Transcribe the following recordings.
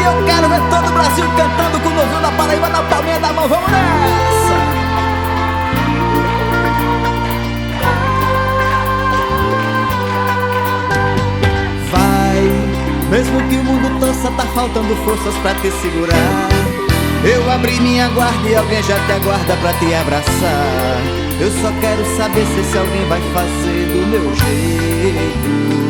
E eu quero ver todo o Brasil cantando com o novinho da Paraíba na palminha da mão. Vamos nessa! Vai, mesmo que o mundo torça, tá faltando forças pra te segurar. Eu abri minha guarda e alguém já te aguarda pra te abraçar. Eu só quero saber se esse alguém vai fazer do meu jeito.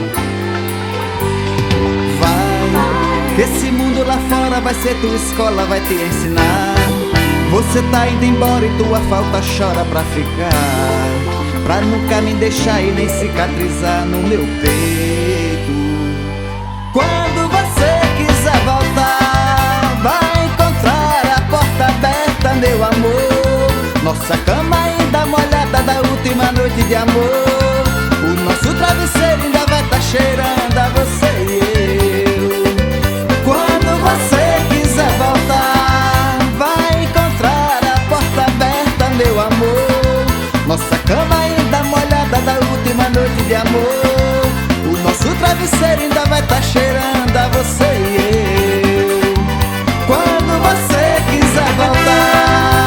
Vai, que esse mundo lá fora vai ser tua escola, vai te ensinar. Você tá indo embora e tua falta chora pra ficar, pra nunca me deixar e nem cicatrizar no meu peito. Quando você quiser voltar, vai encontrar a porta aberta, meu amor. Nossa cama ainda molhada da última noite de amor. O nosso travesseiro ainda vai tá cheirando a você e eu. Quando você quiser voltar, vai encontrar a porta aberta, meu amor. Nossa cama ainda molhada da última noite de amor. O nosso travesseiro ainda vai tá cheirando a você e eu. Quando você quiser voltar.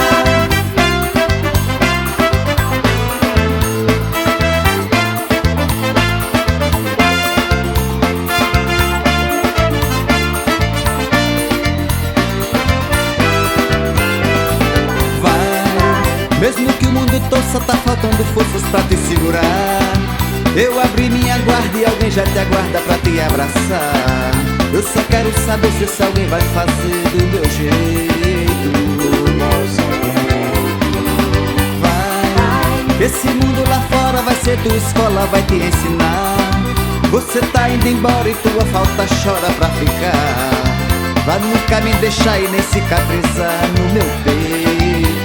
Vai, mesmo que o mundo torça, tá faltando forças pra te segurar. Eu abri minha guarda e alguém já te aguarda pra te abraçar. Eu só quero saber se esse alguém vai fazer do meu jeito. Vai, esse mundo lá fora vai ser tua escola, vai te ensinar. Você tá indo embora e tua falta chora pra ficar, vai nunca me deixar e nem cicatrizar no meu peito.